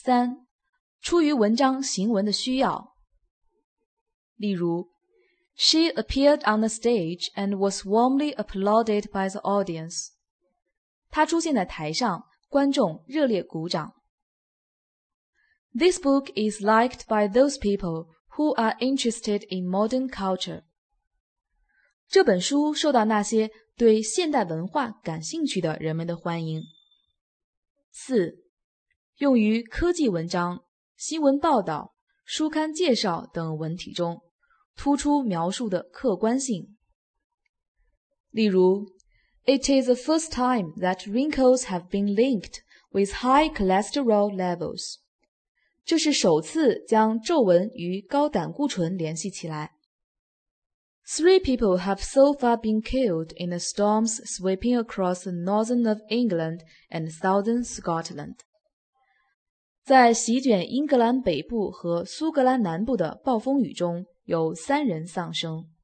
3. 出于文章行文的需要。例如 She appeared on the stage and was warmly applauded by the audience. 她出现在台上，观众热烈鼓掌。This book is liked by those people who are interested in modern culture. 这本书受到那些对现代文化感兴趣的人们的欢迎。4. 用于科技文章、新闻报道、书刊介绍等文体中，突出描述的客观性。例如 It is the first time that wrinkles have been linked with high cholesterol levels. 这是首次将皱纹与高胆固醇联系起来。3 people have so far been killed in the storms sweeping across the northern of England and southern Scotland. 在席卷英格兰北部和苏格兰南部的暴风雨中，有3人丧生。